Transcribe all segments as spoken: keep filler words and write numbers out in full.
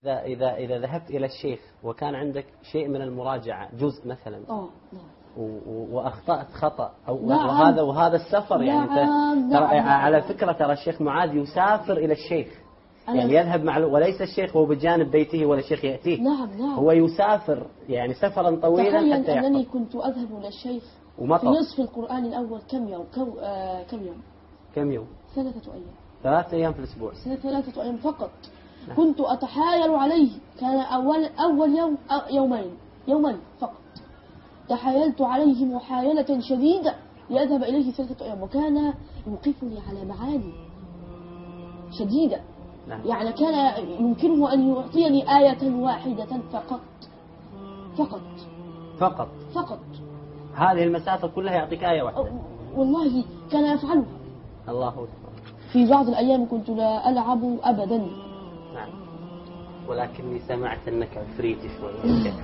إذا إذا إذا ذهبت إلى الشيخ وكان عندك شيء من المراجعة جزء مثلا اه نعم وأخطأت خطأ أو نعم. وهذا وهذا السفر يعني نعم. ترى نعم. على فكرة ترى الشيخ معاذ يسافر إلى الشيخ يعني يذهب مع وليس الشيخ هو بجانب بيته ولا الشيخ يأتيه. نعم نعم. هو يسافر يعني سفرا طويلا تخيل حتى أنني يحفظ. كنت أذهب إلى الشيخ ومطر. في نصف القرآن الأول كم يوم كم, آه كم يوم كم يوم ثلاثة أيام ثلاثة أيام في الأسبوع ثلاثة أيام فقط. نعم. كنت أتحايل عليه كان أول أول يوم يومين يومين فقط تحايلت عليه محايلة شديدة ليذهب إليه ثلاثة أيام وكان يوقفني على معاني شديدة. نعم. يعني كان يمكنه أن يعطيني آية واحدة فقط فقط فقط فقط هذه المسافة كلها يعطيك آية واحدة. والله كان يفعله. الله أكبر. في بعض الأيام كنت لا ألعب أبدا. نعم. ولكني سمعت أنك عفريتي شوي.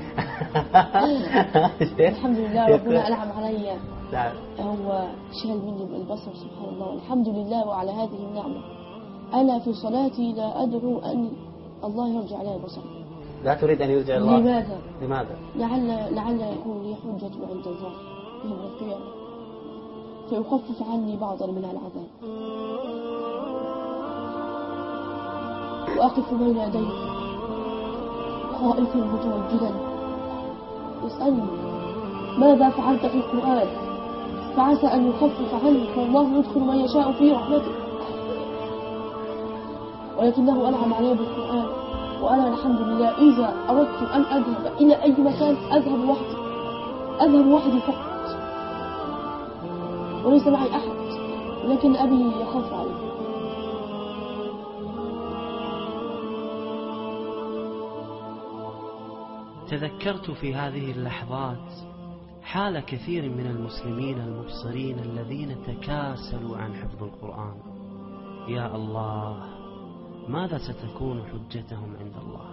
الحمد لله ربنا أنعم علي. نعم. هو شال مني البصر سبحان الله الحمد لله وعلى هذه النعمة. أنا في صلاتي لا أدعو أن الله يرجع لي بصري. لا تريد أن يرجع الله. لماذا؟ لماذا؟ لعل لعل يكون لي حجة عند الله يوم القيامة فيخفف عني بعضا من العذاب. وأقف بين يديه خائفا متوجدا يسألني ماذا فعلت في القرآن فعسى أن يخفف عنك والله يدخل من يشاء في رحمته. ولكنه أنعم علي بالقرآن وأنا الحمد لله إذا أردت أن أذهب إلى أي مكان أذهب وحدي أذهب وحدي فقط وليس معي أحد ولكن أبي يخاف علي. تذكرت في هذه اللحظات حال كثير من المسلمين المبصرين الذين تكاسلوا عن حفظ القرآن. يا الله ماذا ستكون حجتهم عند الله؟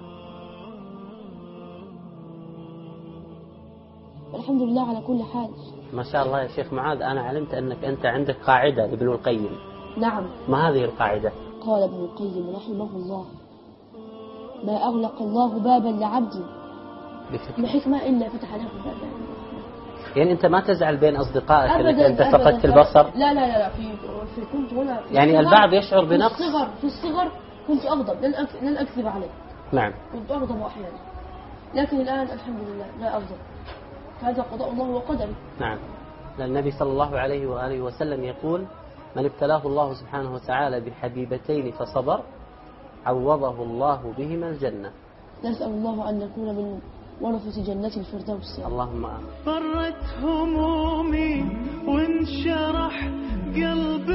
الحمد لله على كل حال. ما شاء الله يا شيخ معاذ أنا علمت أنك أنت عندك قاعدة لابن القيم. نعم. ما هذه القاعدة؟ قال ابن القيم رحمه الله ما أغلق الله بابا لعبد بحكمة إلا فتح له بابا. يعني أنت ما تزعل بين أصدقائك أنك أنت أبداً فقدت البصر؟ لا لا لا, لا. في, في كنت هنا في يعني البعض يشعر بنقص. في الصغر في الصغر كنت أغضب لن, أك... لن أكذب عليه. نعم. كنت أغضب أحيانا لكن الآن الحمد لله لا أغضب هذا قضاء الله وقدره. نعم. النبي صلى الله عليه وآله وسلم يقول من ابتلاه الله سبحانه وتعالى بحبيبتين فصبر عوضه الله بهما الجنة. نسأل الله أن نكون من ورثة جنة الفردوس. اللهم آمين. فرت همومي وانشرح قلب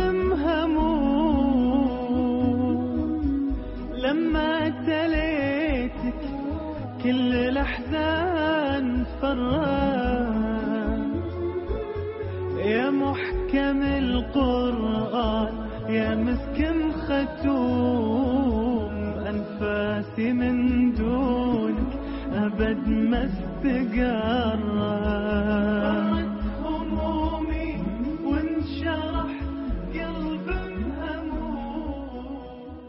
مهموم لما تليتك كل الأحزان فرت يا محكم القرآن يا مسكن ختوم أنفاسي من دونك أبد ما استقرت.